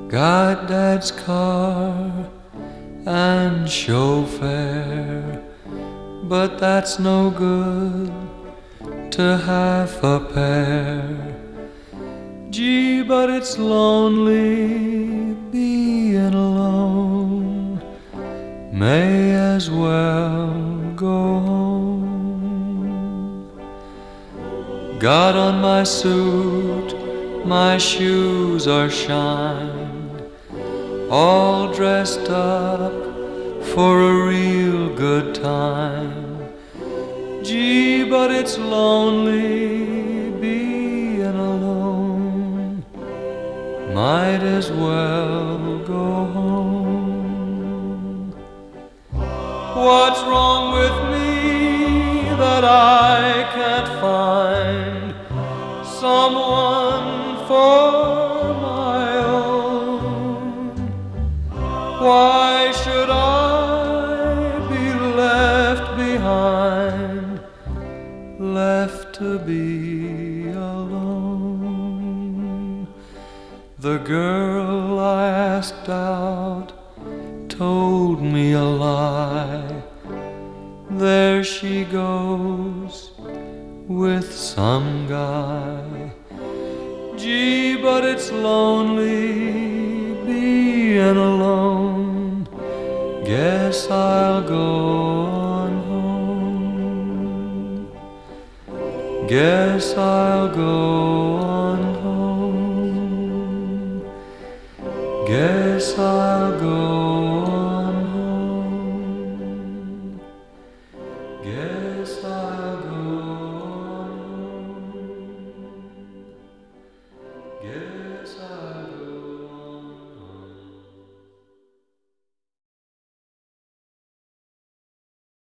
Got Dad's car and chauffeur, but that's no good to half a pair. Gee, but it's lonely being alone. May as well go home. Got on my suit, my shoes are shined, all dressed up for a real good time. Gee, but it's lonely being alone. Might as well go home. What's wrong with me that I can't find someone for my own? Why should I be left behind, left to be alone? The girl I asked out told me a lie. There she goes with some guy. Gee, but it's lonely being alone. Guess I'll go on home. Guess I'll go on home. Guess I'll go